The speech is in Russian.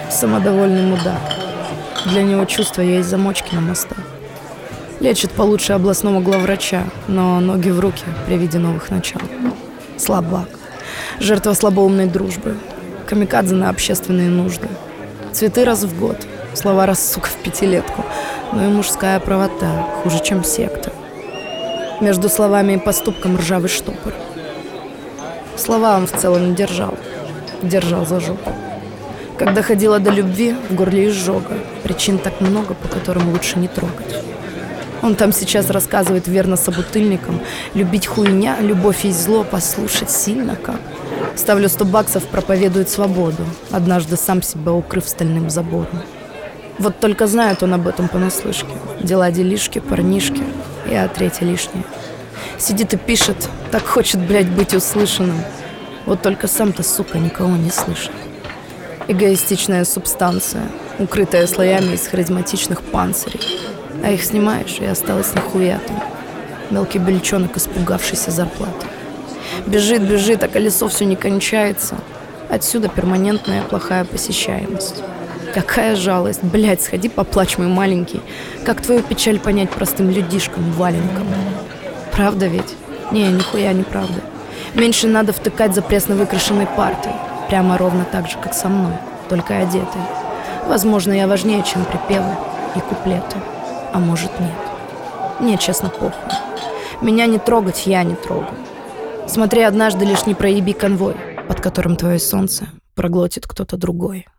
Самодовольный мудак. Для него чувства есть замочки на мостах. Лечит получше областного главврача, но ноги в руки при виде новых начал. Слабак. Жертва слабоумной дружбы. Камикадзе на общественные нужды. Цветы раз в год. Слова раз, сука, в пятилетку. Но и мужская правота хуже, чем секта. Между словами и поступком ржавый штопор. Слова он в целом не держал. Держал за жопу. Когда ходила до любви, в горле изжога. Причин так много, по которым лучше не трогать. Он там сейчас рассказывает верно собутыльникам: любить хуйня, любовь есть зло, послушать сильно как. Ставлю $100, проповедует свободу, однажды сам себя укрыв стальным забором. Вот только знает он об этом понаслышке. Дела делишки, парнишки, я третье лишнее. Сидит и пишет, так хочет, блядь, быть услышанным. Вот только сам-то, сука, никого не слышит. Эгоистичная субстанция, укрытая слоями из харизматичных панцирей. А их снимаешь, и осталось нихуя там. Мелкий бельчонок, испугавшийся зарплаты. Бежит, а колесо все не кончается. Отсюда перманентная плохая посещаемость. Какая жалость, блядь, сходи поплачь, мой маленький. Как твою печаль понять простым людишкам, валенкам? Правда ведь? Не, нихуя не правда. Меньше надо втыкать за пресно выкрашенной партой. Прямо ровно так же, как со мной, только одетой. Возможно, я важнее, чем припевы и куплеты. А может, нет. Мне, честно, похуй. Меня не трогать, я не трогаю. Смотри, однажды лишь не проеби конвой, под которым твое солнце проглотит кто-то другой.